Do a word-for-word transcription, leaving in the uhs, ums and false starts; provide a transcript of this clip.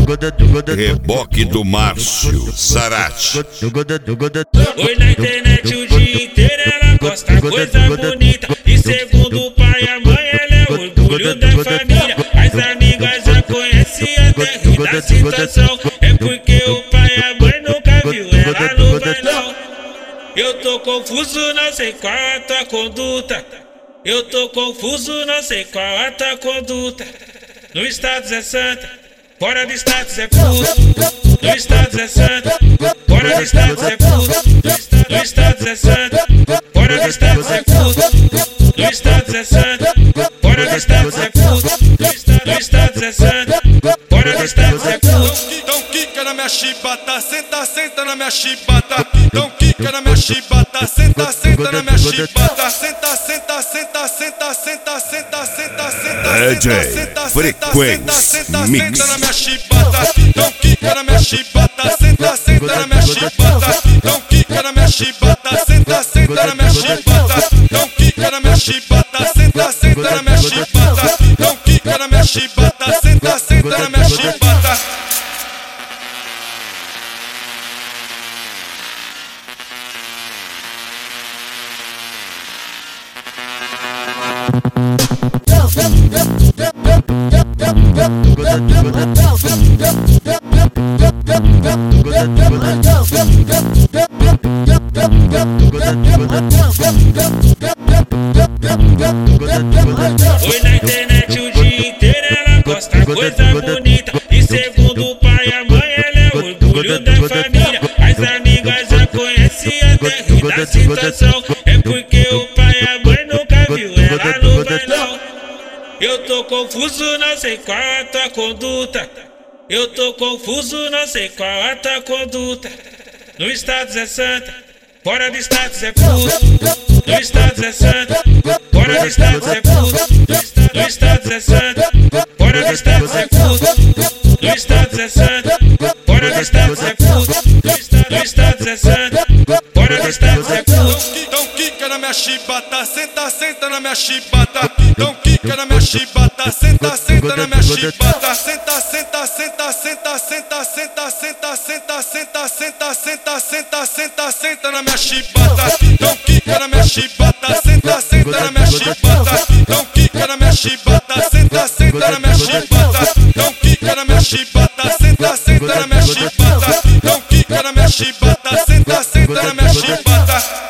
Reboque do Márcio Zarate. Oi na internet o dia inteiro, ela posta coisa bonita. E segundo o pai e a mãe, ela é orgulho da família. As amigas já conhecem até rir da situação. É porque o pai e a mãe nunca viu ela no bailão. Eu tô confuso, não sei qual a tua conduta. Eu tô confuso, não sei qual a tua conduta. No status é santa, fora do status é puto. No status é santa, fora do status é puto. No status é santa, fora do status é puto. No status é santa, fora do status é puto. No status é santa, fora do status é puto. Então quica na minha chibata, senta, senta na minha chibata. Então quica na minha chibata, senta, senta na minha chibata. Senta, senta, senta, senta, senta, senta, senta, senta, D J senta, Frequência Mix. senta na minha chibata. Então quica na minha chibata, senta, senta na minha chibata. Então quica na minha chibata, senta, senta na minha chibata. Então quica na minha chibata, senta, senta na minha chibata. Então quica na minha chibata, senta, senta na minha chibata. Oi na internet o dia inteiro, ela posta coisa bonita. E segundo o pai e a mãe, ela é orgulho da família. As amigas já conhecem até rir da situação. É porque o pai e a mãe nunca viu ela no bailão. Eu tô confuso, não sei qual a tua conduta. Eu tô confuso, não sei qual a tua conduta. No status é santa, fora do status é puto. No status é santa, fora do status é puto. No status é santa, fora do status é puto. No status é santa, fora do status é puto. No status é santa, fora do status é puto. Então quica na minha chibata, senta, senta na minha chibata. Então quica na minha chibata, senta, senta na minha chibata. Senta, senta, senta, senta, senta, senta, senta, senta, senta, senta, senta, senta, senta, senta na minha chibata. Então quica na minha chibata, senta, senta na minha chibata. Então quica na minha chibata, senta, senta na minha chibata. Então quica na minha chibata, senta, senta na minha chibata. Então quica na minha chibata, senta, senta na minha chibata.